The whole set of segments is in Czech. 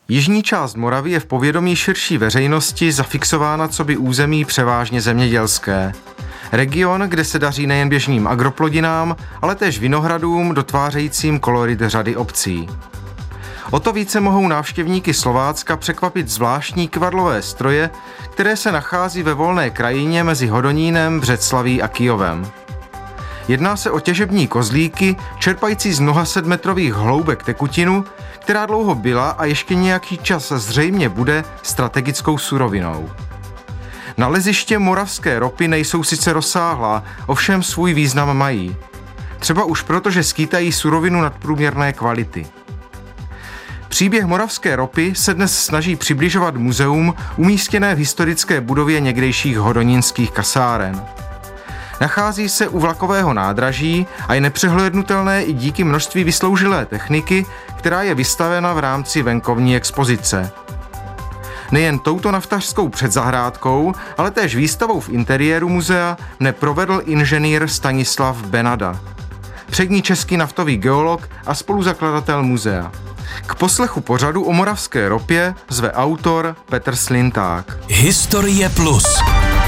Jižní část Moravy je v povědomí širší veřejnosti zafixována coby území převážně zemědělské. Region, kde se daří nejen běžným agroplodinám, ale též vinohradům dotvářejícím kolorit řady obcí. O to více mohou návštěvníky Slovácka překvapit zvláštní kyvadlové stroje, které se nachází ve volné krajině mezi Hodonínem, Břeclaví a Kyjovem. Jedná se o těžební kozlíky, čerpající z mnoha setmetrových hloubek tekutinu, která dlouho byla a ještě nějaký čas zřejmě bude strategickou surovinou. Naleziště moravské ropy nejsou sice rozsáhlá, ovšem svůj význam mají. Třeba už proto, že skýtají surovinu nadprůměrné kvality. Příběh moravské ropy se dnes snaží přibližovat muzeum umístěné v historické budově někdejších hodonínských kasáren. Nachází se u vlakového nádraží a je nepřehlédnutelné i díky množství vysloužilé techniky, která je vystavena v rámci venkovní expozice. Nejen touto naftařskou předzahrádkou, ale též výstavou v interiéru muzea mne provedl inženýr Stanislav Benada, přední český naftový geolog a spoluzakladatel muzea. K poslechu pořadu o moravské ropě zve autor Petr Slinták. Historie Plus.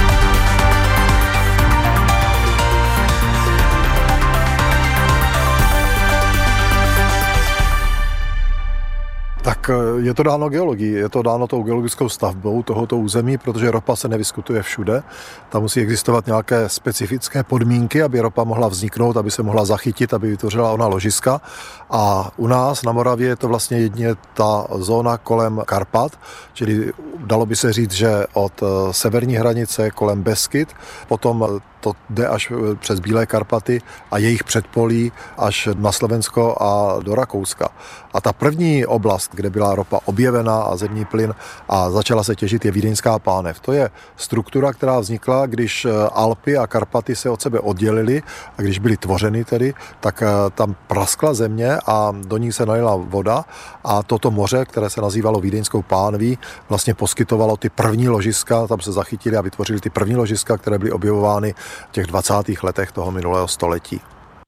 Tak je to dáno geologií, je to dáno tou geologickou stavbou tohoto území, protože ropa se nevyskytuje všude. Tam musí existovat nějaké specifické podmínky, aby ropa mohla vzniknout, aby se mohla zachytit, aby vytvořila ona ložiska. A u nás na Moravě je to vlastně jedině ta zóna kolem Karpat, čili dalo by se říct, že od severní hranice kolem Beskyd, potom to jde až přes Bílé Karpaty a jejich předpolí až na Slovensko a do Rakouska. A ta první oblast, kde byla ropa objevena a zemní plyn a začala se těžit, je Vídeňská pánev. To je struktura, která vznikla, když Alpy a Karpaty se od sebe oddělily a když byly tvořeny tedy, tak tam praskla země a do ní se nalila voda a toto moře, které se nazývalo Vídeňskou pánví, vlastně poskytovalo ty první ložiska, tam se zachytili a vytvořili ty první ložiska, které byly objevovány v těch 20. letech toho minulého století.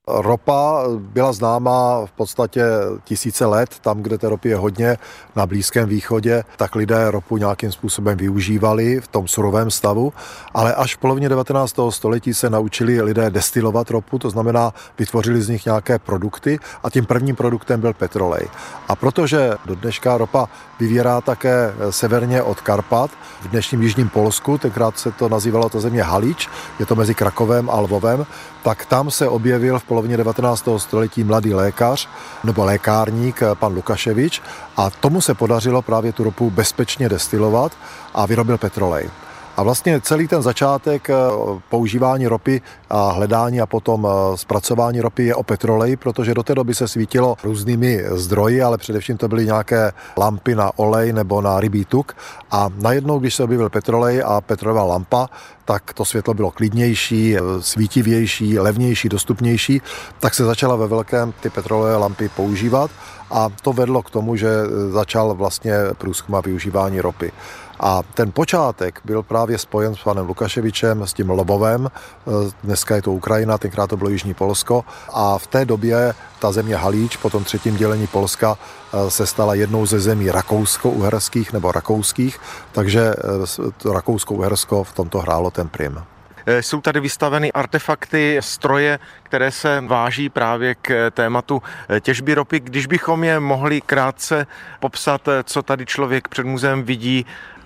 Ropa byla známá v podstatě tisíce let, tam, kde té ropy je hodně, na Blízkém východě, tak lidé ropu nějakým způsobem využívali v tom surovém stavu, ale až v polovině 19. století se naučili lidé destilovat ropu, to znamená, vytvořili z nich nějaké produkty a tím prvním produktem byl petrolej. A protože do dneška ropa vyvírá také severně od Karpat, v dnešním jižním Polsku, tenkrát se to nazývalo ta země Halič, je to mezi Krakovem a Lvovem, tak tam se objevil v polovině 19. století mladý lékař nebo lékárník pan Lukaševič a tomu se podařilo právě tu ropu bezpečně destilovat a vyrobil petrolej. A vlastně celý ten začátek používání ropy a hledání a potom zpracování ropy je o petroleji, protože do té doby se svítilo různými zdroji, ale především to byly nějaké lampy na olej nebo na rybí tuk. A najednou, když se objevil petrolej a petrolová lampa, tak to světlo bylo klidnější, svítivější, levnější, dostupnější, tak se začala ve velkém ty petrolové lampy používat a to vedlo k tomu, že začal vlastně průzkum a využívání ropy. A ten počátek byl právě spojen s panem Lukaševičem, s tím Lvovem, dneska je to Ukrajina, tenkrát to bylo Jižní Polsko a v té době ta země Halíč po tom třetím dělení Polska se stala jednou ze zemí rakousko-uherských nebo rakouských, takže Rakousko-Uhersko v tomto hrálo ten prim. Jsou tady vystaveny artefakty, stroje, které se váží právě k tématu těžby ropy. Když bychom je mohli krátce popsat, co tady člověk před muzeem vidí.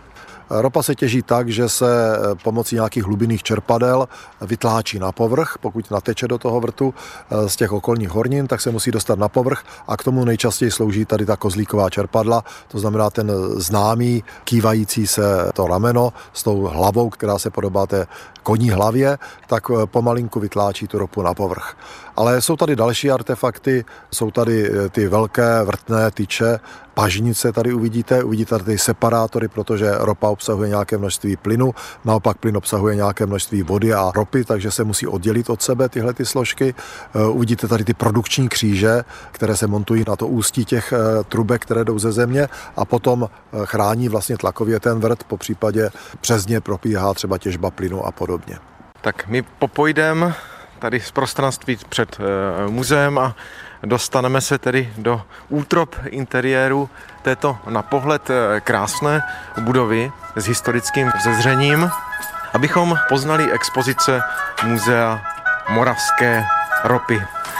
Ropa se těží tak, že se pomocí nějakých hlubinných čerpadel vytláčí na povrch. Pokud nateče do toho vrtu z těch okolních hornin, tak se musí dostat na povrch a k tomu nejčastěji slouží tady ta kozlíková čerpadla, to znamená ten známý kývající se to rameno s tou hlavou, která se podobá té koní hlavě, tak pomalinku vytláčí tu ropu na povrch. Ale jsou tady další artefakty, jsou tady ty velké vrtné tyče, pažnice tady uvidíte tady separátory, protože ropa obsahuje nějaké množství plynu, naopak plyn obsahuje nějaké množství vody a ropy, takže se musí oddělit od sebe tyhle ty složky. Uvidíte tady ty produkční kříže, které se montují na to ústí těch trubek, které jdou ze země a potom chrání vlastně tlakově ten vrt, popřípadě přes ně propíhá třeba těžba plynu a podobně. Tak my popojdem tady z prostranství před muzeem a dostaneme se tedy do útrop interiéru této na pohled krásné budovy s historickým vzezřením, abychom poznali expozice Muzea moravské ropy.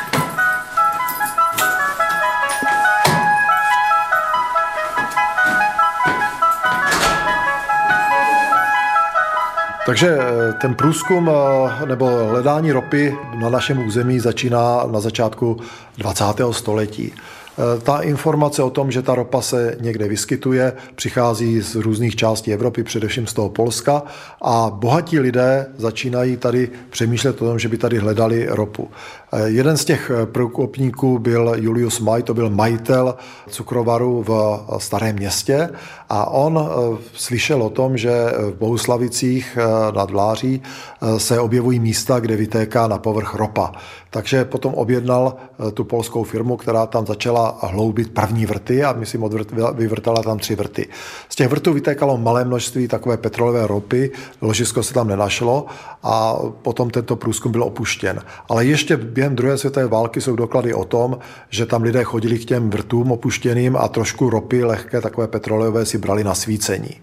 Takže ten průzkum nebo hledání ropy na našem území začíná na začátku 20. století. Ta informace o tom, že ta ropa se někde vyskytuje, přichází z různých částí Evropy, především z toho Polska, a bohatí lidé začínají tady přemýšlet o tom, že by tady hledali ropu. Jeden z těch průkopníků byl Julius May, to byl majitel cukrovaru v Starém Městě, a on slyšel o tom, že v Bohuslavicích nad Vláří se objevují místa, kde vytéká na povrch ropa. Takže potom objednal tu polskou firmu, která tam začala hloubit první vrty a myslím, vyvrtala tam 3 vrty. Z těch vrtů vytékalo malé množství takové petrolové ropy, ložisko se tam nenašlo a potom tento průzkum byl opuštěn. Ale ještě během druhé světové války jsou doklady o tom, že tam lidé chodili k těm vrtům opuštěným a trošku ropy lehké, takové petrolové, si brali na svícení.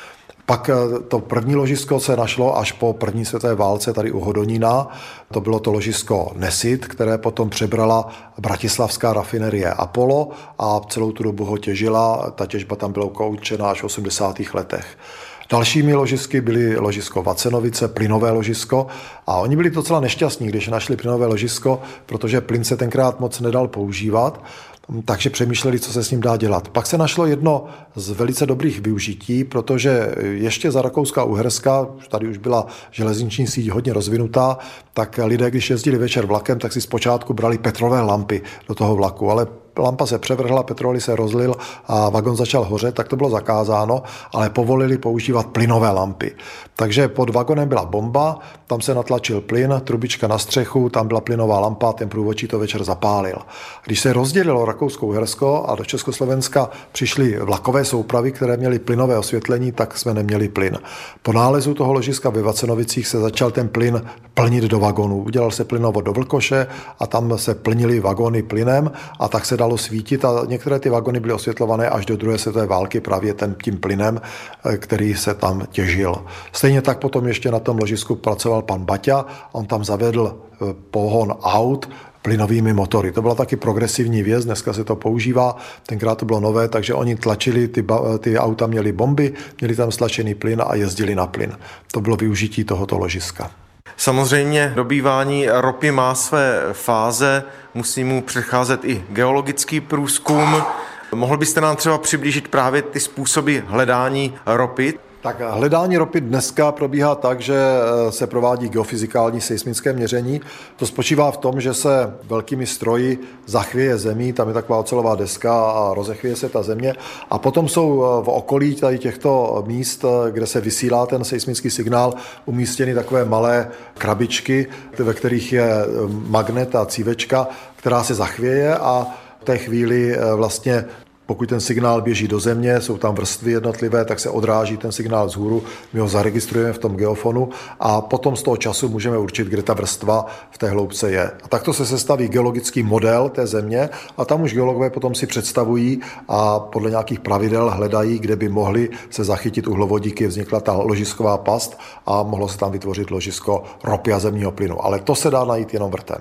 Pak to první ložisko se našlo až po první světové válce tady u Hodonína. To bylo to ložisko Nesit, které potom přebrala bratislavská rafinerie Apollo a celou tu dobu ho těžila. Ta těžba tam byla ukončena až v 80. letech. Dalšími ložisky byly ložisko Vacenovice, plynové ložisko, a oni byli docela nešťastní, když našli plynové ložisko, protože plyn se tenkrát moc nedal používat, takže přemýšleli, co se s ním dá dělat. Pak se našlo jedno z velice dobrých využití, protože ještě za Rakouska-Uherska, tady už byla železniční síť hodně rozvinutá, tak lidé, když jezdili večer vlakem, tak si zpočátku brali petrolové lampy do toho vlaku, ale lampa se převrhla, petrol se rozlil a vagon začal hořet, tak to bylo zakázáno, ale povolili používat plynové lampy. Takže pod vagonem byla bomba, tam se natlačil plyn, trubička na střechu, tam byla plynová lampa, ten průvodčí to večer zapálil. Když se rozdělilo Rakousko-Uhersko a do Československa přišly vlakové soupravy, které měly plynové osvětlení, tak jsme neměli plyn. Po nálezu toho ložiska ve Vacenovicích se začal ten plyn plnit do vagonů. Udělal se plynovod do Vlkoše a tam se plnily vagony plynem a tak se dalo svítit a některé ty vagony byly osvětlované až do druhé světové války právě tím plynem, který se tam těžil. Stejně tak potom ještě na tom ložisku pracoval pan Baťa, on tam zavedl pohon aut plynovými motory. To byla taky progresivní věc, dneska se to používá, tenkrát to bylo nové, takže oni tlačili, ty auta měly bomby, měli tam stlačený plyn a jezdili na plyn. To bylo využití tohoto ložiska. Samozřejmě dobývání ropy má své fáze, musí mu předcházet i geologický průzkum. Mohl byste nám třeba přiblížit právě ty způsoby hledání ropy? Tak hledání ropy dneska probíhá tak, že se provádí geofyzikální seismické měření. To spočívá v tom, že se velkými stroji zachvěje zemí, tam je taková ocelová deska a rozechvěje se ta země. A potom jsou v okolí tady těchto míst, kde se vysílá ten seismický signál, umístěny takové malé krabičky, ve kterých je magnet a cívečka, která se zachvěje a v té chvíli vlastně pokud ten signál běží do země, jsou tam vrstvy jednotlivé, tak se odráží ten signál vzhůru, my ho zaregistrujeme v tom geofonu a potom z toho času můžeme určit, kde ta vrstva v té hloubce je. A takto se sestaví geologický model té země a tam už geologové potom si představují a podle nějakých pravidel hledají, kde by mohli se zachytit uhlovodíky, vznikla ta ložisková past a mohlo se tam vytvořit ložisko ropy a zemního plynu. Ale to se dá najít jenom vrtem.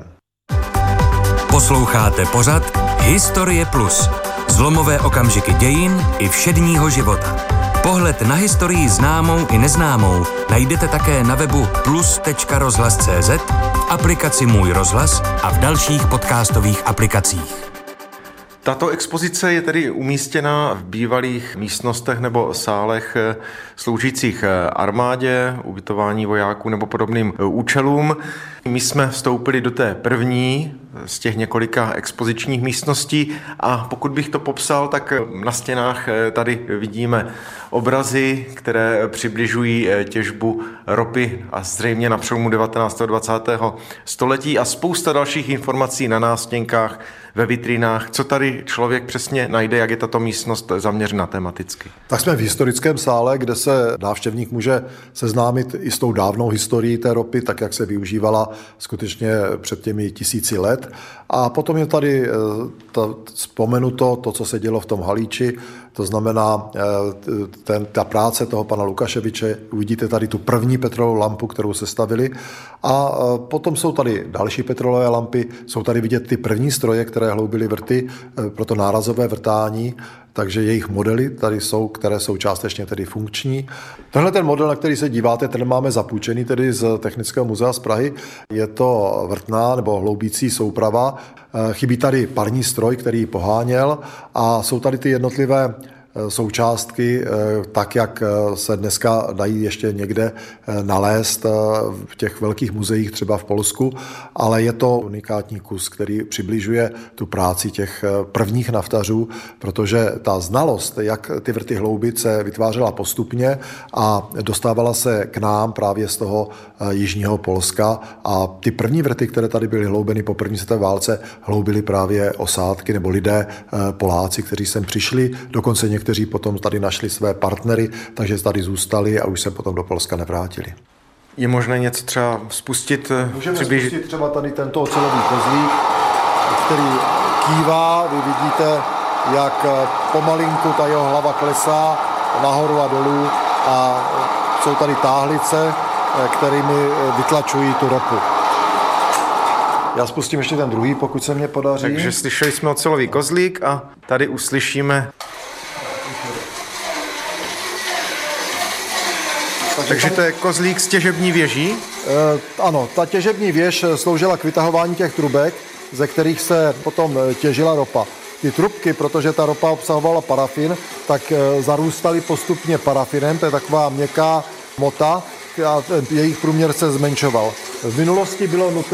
Posloucháte pořad Historie Plus. Zlomové okamžiky dějin i všedního života. Pohled na historii známou i neznámou najdete také na webu plus.rozhlas.cz, v aplikaci Můj rozhlas a v dalších podcastových aplikacích. Tato expozice je tedy umístěna v bývalých místnostech nebo sálech sloužících armádě, ubytování vojáků nebo podobným účelům. My jsme vstoupili do té první z těch několika expozičních místností a pokud bych to popsal, tak na stěnách tady vidíme obrazy, které přibližují těžbu ropy a zřejmě na přelomu 19. a 20. století a spousta dalších informací na nástěnkách, ve vitrinách. Co tady člověk přesně najde, jak je tato místnost zaměřena tematicky? Tak jsme v historickém sále, kde se návštěvník může seznámit i s tou dávnou historií té ropy, tak jak se využívala skutečně před těmi 1000 let. A potom je tady vzpomenuto to, co se dělo v tom Halíči, to znamená ta práce toho pana Lukaševiče. Uvidíte tady tu první petrolovou lampu, kterou se stavili. A potom jsou tady další petrolové lampy, jsou tady vidět ty první stroje, které hloubily vrty pro to nárazové vrtání, takže jejich modely tady jsou, které jsou částečně tedy funkční. Tenhle ten model, na který se díváte, ten máme zapůjčený tedy z Technického muzea z Prahy. Je to vrtná nebo hloubící souprava. Chybí tady parní stroj, který ji poháněl, a jsou tady ty jednotlivé součástky, tak jak se dneska dají ještě někde nalézt v těch velkých muzeích, třeba v Polsku, ale je to unikátní kus, který přibližuje tu práci těch prvních naftařů, protože ta znalost, jak ty vrty hloubit, se vytvářela postupně a dostávala se k nám právě z toho jižního Polska, a ty první vrty, které tady byly hloubeny po první světové válce, hloubili právě osádky nebo lidé Poláci, kteří sem přišli, dokonce někteří potom tady našli své partnery, takže tady zůstali a už se potom do Polska nevrátili. Je možné něco třeba spustit? Můžeme spustit třeba tady tento ocelový kozlík, který kývá. Vy vidíte, jak pomalinku ta jeho hlava klesá nahoru a dolů, a jsou tady táhlice, kterými vytlačují tu ropu. Já spustím ještě ten druhý, pokud se mně podaří. Takže slyšeli jsme ocelový kozlík a tady uslyšíme. Takže to je kozlík z těžební věží? Ano, ta těžební věž sloužila k vytahování těch trubek, ze kterých se potom těžila ropa. Ty trubky, protože ta ropa obsahovala parafin, tak zarůstaly postupně parafinem, to je taková měkká mota, a jejich průměr se zmenšoval. V minulosti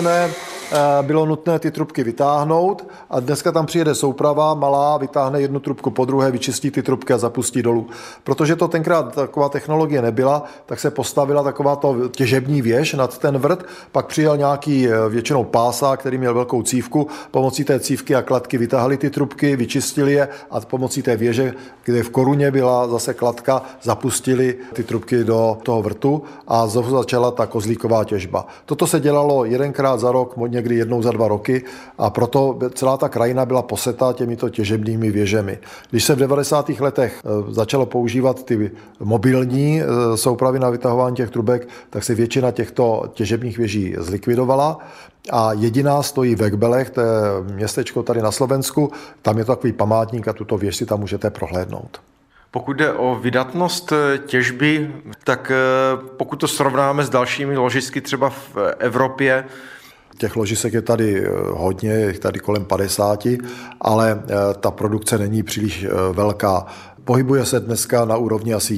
bylo nutné ty trubky vytáhnout, a dneska tam přijede souprava malá, vytáhne jednu trubku po druhé, vyčistí ty trubky a zapustí dolů. Protože to tenkrát taková technologie nebyla, tak se postavila takováto těžební věž nad ten vrt, pak přijel nějaký většinou pásák, který měl velkou cívku, pomocí té cívky a kladky vytáhli ty trubky, vyčistili je a pomocí té věže, kde v koruně byla zase kladka, zapustili ty trubky do toho vrtu a znovu začala ta kozlíková těžba. Toto se dělalo jedenkrát za rok, někdy jednou za 2 roky, a proto celá ta krajina byla poseta těmito těžebními věžemi. Když se v 90. letech začalo používat ty mobilní soupravy na vytahování těch trubek, tak se většina těchto těžebních věží zlikvidovala a jediná stojí v Ekbelech, to je městečko tady na Slovensku, tam je to takový památník a tuto věž si tam můžete prohlédnout. Pokud jde o vydatnost těžby, tak pokud to srovnáme s dalšími ložisky třeba v Evropě, těch ložisek je tady hodně, je tady kolem 50, ale ta produkce není příliš velká. Pohybuje se dneska na úrovni asi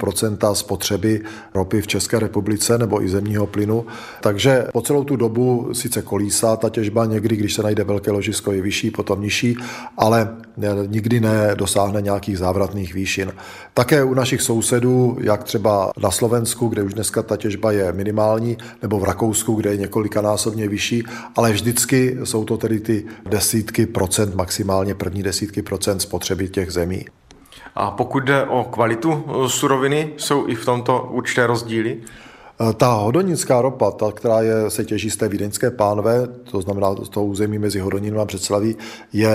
1% spotřeby ropy v České republice nebo i zemního plynu. Takže po celou tu dobu sice kolísá ta těžba, někdy, když se najde velké ložisko, je vyšší, potom nižší, ale nikdy nedosáhne nějakých závratných výšin. Také u našich sousedů, jak třeba na Slovensku, kde už dneska ta těžba je minimální, nebo v Rakousku, kde je několikanásobně vyšší, ale vždycky jsou to tedy ty desítky procent, maximálně první desítky procent spotřeby těch zemí. A pokud jde o kvalitu suroviny, jsou i v tomto určité rozdíly? Ta hodonická ropa, ta, která se těží z té vídeňské pánve, to znamená z toho území mezi Hodonínem a Břeclaví, je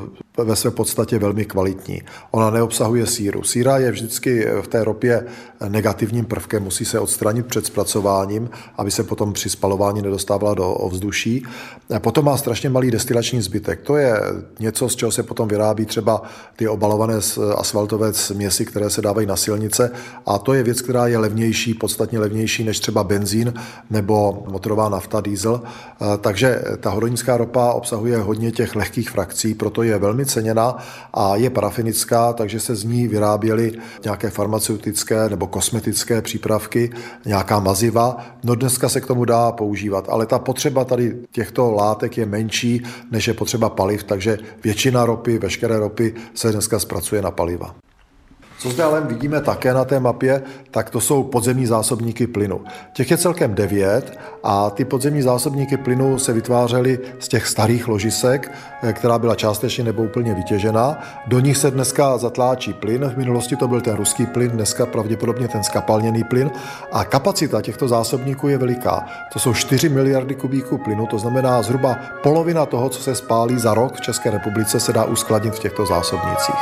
ve své podstatě velmi kvalitní. Ona neobsahuje síru. Síra je vždycky v té ropě negativním prvkem, musí se odstranit před zpracováním, aby se potom při spalování nedostávala do ovzduší. Potom má strašně malý destilační zbytek. To je něco, z čeho se potom vyrábí třeba ty obalované asfaltové směsi, které se dávají na silnice, a to je věc, která je levnější, podstatně levnější než třeba benzín nebo motorová nafta, diesel. Takže ta hodonická ropa obsahuje hodně těch lehkých frakcí, proto je velmi ceněná a je parafinická, takže se z ní vyráběly nějaké farmaceutické nebo kosmetické přípravky, nějaká maziva. No dneska se k tomu dá používat, ale ta potřeba tady těchto látek je menší, než je potřeba paliv, takže většina ropy, veškeré ropy se dneska zpracuje na paliva. Co zde ale vidíme také na té mapě, tak to jsou podzemní zásobníky plynu. Těch je celkem 9 a ty podzemní zásobníky plynu se vytvářely z těch starých ložisek, která byla částečně nebo úplně vytěžena. Do nich se dneska zatláčí plyn, v minulosti to byl ten ruský plyn, dneska pravděpodobně ten skapalněný plyn a kapacita těchto zásobníků je veliká. To jsou 4 miliardy kubíků plynu, to znamená zhruba polovina toho, co se spálí za rok v České republice, se dá uskladnit v těchto zásobnících.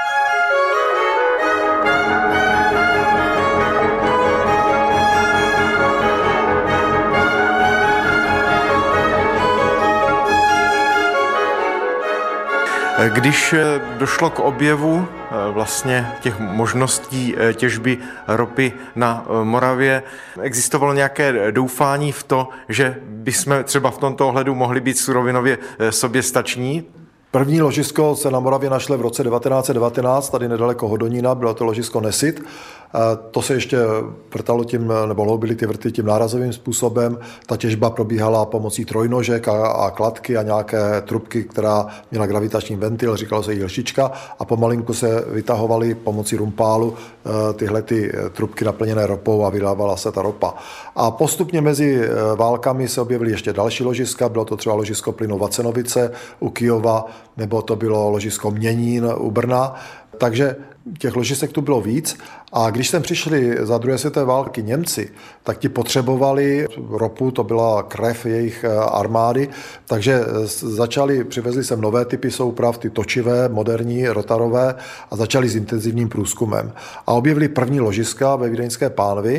Když došlo k objevu vlastně těch možností těžby ropy na Moravě, existovalo nějaké doufání v to, že bychom třeba v tomto ohledu mohli být surovinově soběstační? První ložisko se na Moravě našlo v roce 1919, tady nedaleko Hodonína, bylo to ložisko Nesit. To se ještě vrtalo tím, nebo loubily ty vrty tím nárazovým způsobem. Ta těžba probíhala pomocí trojnožek a kladky a nějaké trubky, která měla gravitační ventil, říkalo se jí lžička a pomalinku se vytahovaly pomocí rumpálu tyhle ty trubky naplněné ropou a vydávala se ta ropa. A postupně mezi válkami se objevily ještě další ložiska, bylo to třeba ložisko plynu Vacenovice u Kyjova, nebo to bylo ložisko Měnín u Brna. Takže těch ložisek tu bylo víc a když sem přišli za druhé světové války Němci, tak ti potřebovali ropu, to byla krev jejich armády, takže přivezli sem nové typy souprav, ty točivé, moderní, rotarové a začali s intenzivním průzkumem. A objevili první ložiska ve Vídeňské pánvi.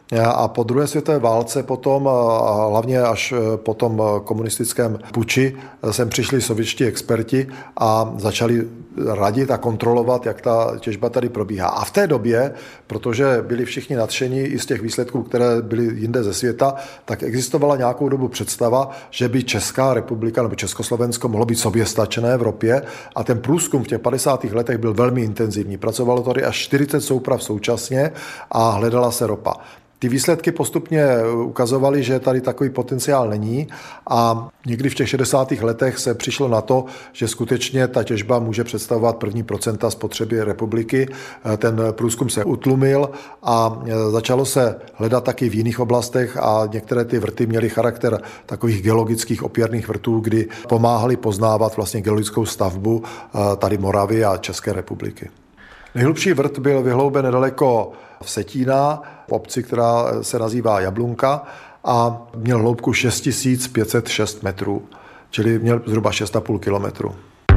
A po druhé světové válce potom, a hlavně až po tom komunistickém puči, sem přišli sovětští experti a začali radit a kontrolovat, jak ta těžba tady probíhá. A v té době, protože byli všichni nadšení i z těch výsledků, které byly jinde ze světa, tak existovala nějakou dobu představa, že by Česká republika nebo Československo mohlo být soběstačné v ropě a ten průzkum v těch 50. letech byl velmi intenzivní. Pracovalo tady až 40 souprav současně a hledala se ropa. Ty výsledky postupně ukazovaly, že tady takový potenciál není a někdy v těch 60. letech se přišlo na to, že skutečně ta těžba může představovat první procenta spotřeby republiky. Ten průzkum se utlumil a začalo se hledat taky v jiných oblastech a některé ty vrty měly charakter takových geologických opěrných vrtů, kdy pomáhali poznávat vlastně geologickou stavbu tady Moravy a České republiky. Nejhlubší vrt byl vyhlouben nedaleko Vsetína, v obci, která se nazývá Jablunka a měl hloubku 6506 metrů, čili měl zhruba 6,5 kilometru.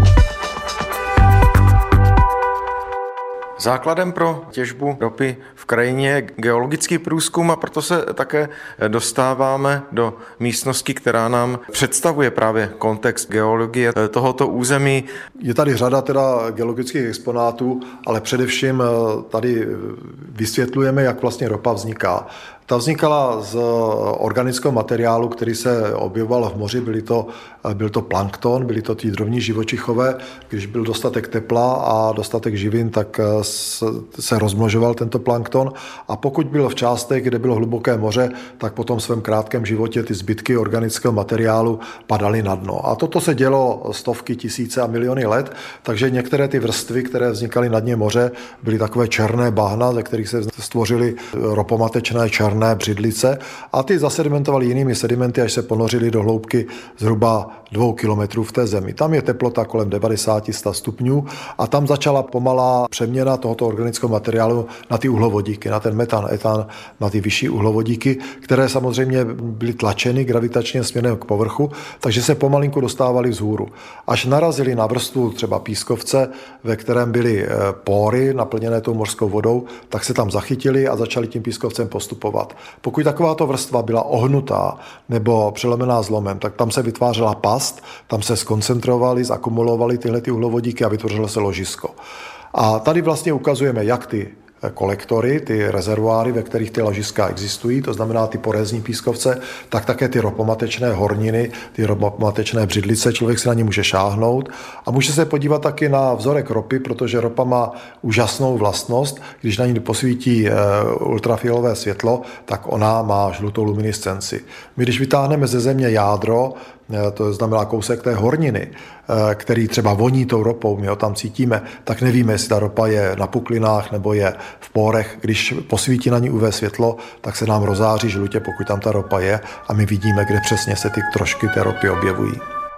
Základem pro těžbu ropy v krajině je geologický průzkum a proto se také dostáváme do místnosti, která nám představuje právě kontext geologie tohoto území. Je tady řada teda geologických exponátů, ale především tady vysvětlujeme, jak vlastně ropa vzniká. Ta vznikala z organického materiálu, který se objevoval v moři, byl to plankton, byli to ti drobní živočichové. Když byl dostatek tepla a dostatek živin, tak se rozmnožoval tento plankton a pokud byl v částech, kde bylo hluboké moře, tak po tom svém krátkém životě ty zbytky organického materiálu padaly na dno. A toto se dělo stovky, tisíce a miliony let, takže některé ty vrstvy, které vznikaly na dně moře, byly takové černé bahna, ze kterých se stvořily ropomatečné černé břidlice a ty zasedimentovaly jinými sedimenty, až se ponořily do hloubky zhruba 2 kilometrů v té zemi. Tam je teplota kolem 90-100 stupňů a tam začala pomalá přeměna tohoto organického materiálu na ty uhlovodíky, na ten metan, etan, na ty vyšší uhlovodíky, které samozřejmě byly tlačeny gravitačně směrem k povrchu, takže se pomalinku dostávaly vzhůru. Až narazili na vrstvu třeba pískovce, ve kterém byly póry naplněné tou mořskou vodou, tak se tam zachytili a začali tím pískovcem postupovat. Pokud takováto vrstva byla ohnutá nebo přelomená zlomem, tak tam se vytvářela past, tam se skoncentrovaly, zakumulovaly tyhle uhlovodíky a vytvořilo se ložisko. A tady vlastně ukazujeme, jak ty kolektory, ty rezervoáry, ve kterých ty ložiska existují, to znamená ty porézní pískovce, tak také ty ropomatečné horniny, ty ropomatečné břidlice, člověk si na ně může šáhnout a může se podívat taky na vzorek ropy, protože ropa má úžasnou vlastnost, když na ní posvítí ultrafialové světlo, tak ona má žlutou luminiscenci. My když vytáhneme ze země jádro, to znamená kousek té horniny, který třeba voní tou ropou, my ho tam cítíme, tak nevíme, jestli ta ropa je na puklinách nebo je v pórech. Když posvítí na ní UV světlo, tak se nám rozáří žlutě, pokud tam ta ropa je, a my vidíme, kde přesně se ty trošky té ropy objevují.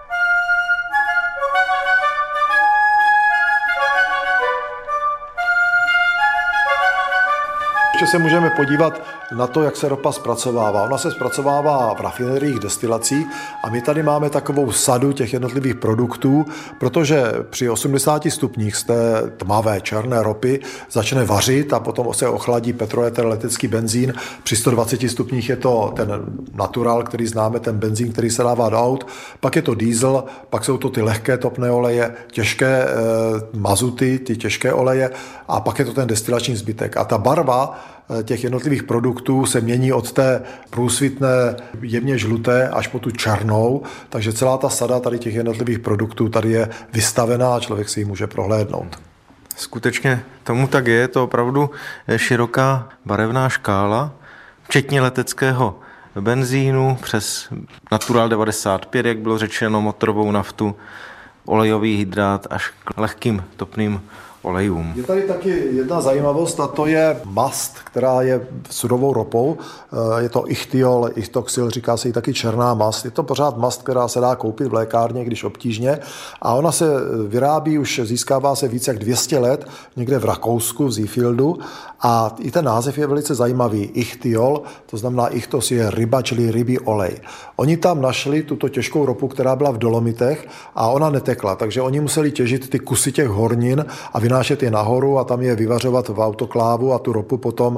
Ještě se můžeme podívat na to, jak se ropa zpracovává. Ona se zpracovává v rafineriích, destilacích a my tady máme takovou sadu těch jednotlivých produktů, protože při 80 stupních z té tmavé černé ropy začne vařit a potom se ochladí petroeter, letecký benzín. Při 120 stupních je to ten natural, který známe, ten benzín, který se dává do aut. Pak je to diesel, pak jsou to ty lehké topné oleje, těžké mazuty, ty těžké oleje a pak je to ten destilační zbytek. A ta barva těch jednotlivých produktů se mění od té průsvitné, jemně žluté až po tu černou, takže celá ta sada tady těch jednotlivých produktů tady je vystavená a člověk si ji může prohlédnout. Skutečně tomu tak je to opravdu široká barevná škála, včetně leteckého benzínu přes Natural 95, jak bylo řečeno, motorovou naftu, olejový hydrát až k lehkým topným olejům. Je tady taky jedna zajímavost a to je mast, která je surovou ropou. Je to ichtyol, ichtoxyl, říká se jí taky černá mast. Je to pořád mast, která se dá koupit v lékárně, když obtížně. A ona se vyrábí, už získává se více jak 200 let, někde v Rakousku, v Seefieldu. A i ten název je velice zajímavý. Ichtyol, to znamená ichtos je ryba, čili rybí olej. Oni tam našli tuto těžkou ropu, která byla v Dolomitech a ona netekla, takže oni museli těžit ty kusy těch hornin a vynášet je nahoru a tam je vyvařovat v autoklávu a tu ropu potom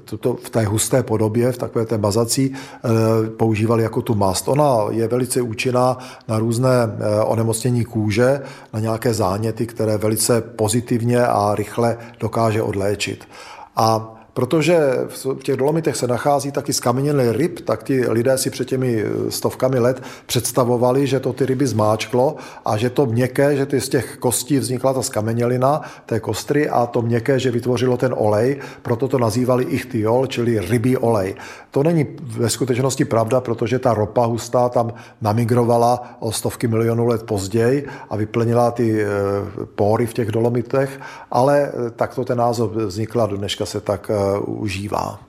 v té husté podobě, v takové té bazací, používali jako tu mast. Ona je velice účinná na různé onemocnění kůže, na nějaké záněty, které velice pozitivně a rychle dokáže odléčit. A protože v těch Dolomitech se nachází taky zkamenělý ryb, tak ti lidé si před těmi stovkami let představovali, že to ty ryby zmáčklo a že to měkké, že z těch kostí vznikla ta zkamenělina té kostry a to měkké, že vytvořilo ten olej, proto to nazývali ichtyol, čili rybí olej. To není ve skutečnosti pravda, protože ta ropa hustá tam namigrovala o stovky milionů let později a vyplnila ty póry v těch Dolomitech, ale takto ten název vznikl a do dneška se tak užívá.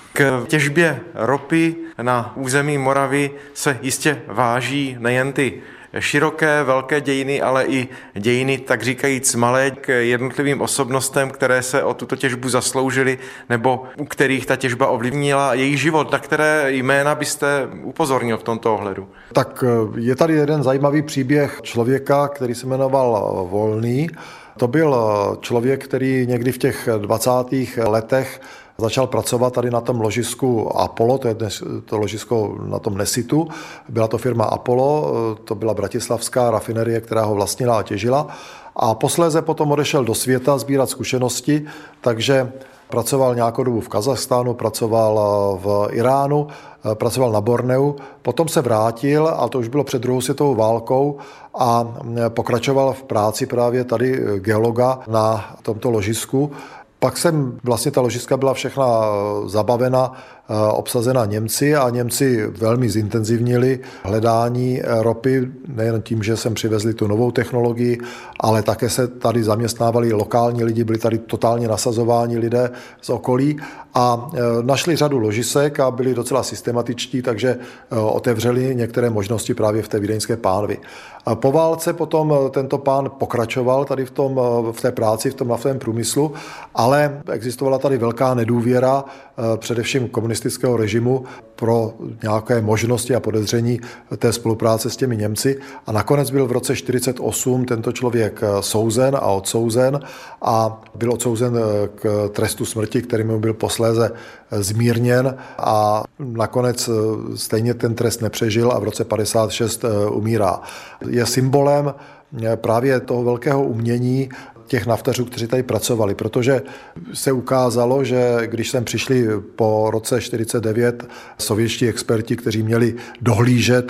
K těžbě ropy na území Moravy se jistě váží nejen ty široké, velké dějiny, ale i dějiny, tak říkajíc malé, k jednotlivým osobnostem, které se o tuto těžbu zasloužily, nebo u kterých ta těžba ovlivnila jejich život. Na které jména byste upozornil v tomto ohledu? Tak je tady jeden zajímavý příběh člověka, který se jmenoval Volný. To byl člověk, který někdy v těch 20. letech začal pracovat tady na tom ložisku Apollo, to je dnes to ložisko na tom Nesitu. Byla to firma Apollo, to byla bratislavská rafinerie, která ho vlastnila a těžila. A posléze potom odešel do světa sbírat zkušenosti, takže pracoval nějakou dobu v Kazachstánu, pracoval v Iránu, pracoval na Borneu, potom se vrátil, ale to už bylo před druhou světovou válkou a pokračoval v práci právě tady geologa na tomto ložisku. Pak vlastně ta ložiska byla všechna zabavena, obsazena Němci a Němci velmi zintenzivnili hledání ropy, nejen tím, že sem přivezli tu novou technologii, ale také se tady zaměstnávali lokální lidi, byli tady totálně nasazováni lidé z okolí a našli řadu ložisek a byli docela systematičtí, takže otevřeli některé možnosti právě v té vídeňské pánvi. Po válce potom tento pán pokračoval tady v té práci, v tom naftovém průmyslu, ale existovala tady velká nedůvěra, především komunistického režimu, pro nějaké možnosti a podezření té spolupráce s těmi Němci. A nakonec byl v roce 1948 tento člověk souzen a odsouzen a byl odsouzen k trestu smrti, který mu byl posléze zmírněn a nakonec stejně ten trest nepřežil a v roce 1956 umírá. Je symbolem právě toho velkého umění těch naftařů, kteří tady pracovali, protože se ukázalo, že když sem přišli po roce 1949 sovětští experti, kteří měli dohlížet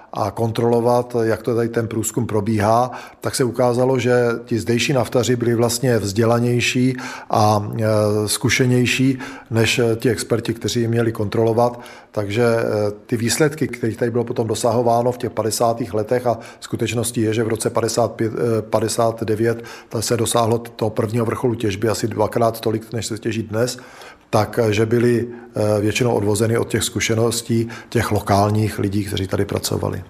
a kontrolovat, jak to tady ten průzkum probíhá, tak se ukázalo, že ti zdejší naftaři byli vlastně vzdělanější a zkušenější než ti experti, kteří měli kontrolovat. Takže ty výsledky, které tady bylo potom dosahováno v těch 50. letech a skutečností je, že v roce 59 se dosáhlo toho prvního vrcholu těžby asi 2x tolik, než se těží dnes, takže byly většinou odvozeny od těch zkušeností těch lokálních lidí, kteří tady pracovali.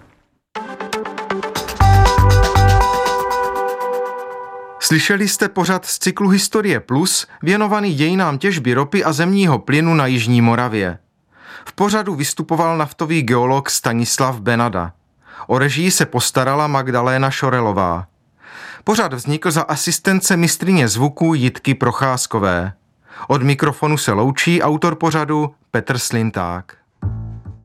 Slyšeli jste pořad z cyklu Historie Plus věnovaný dějinám těžby ropy a zemního plynu na jižní Moravě. V pořadu vystupoval naftový geolog Stanislav Benada. O režii se postarala Magdaléna Šorelová. Pořad vznikl za asistence mistryně zvuku Jitky Procházkové. Od mikrofonu se loučí autor pořadu Petr Slinták.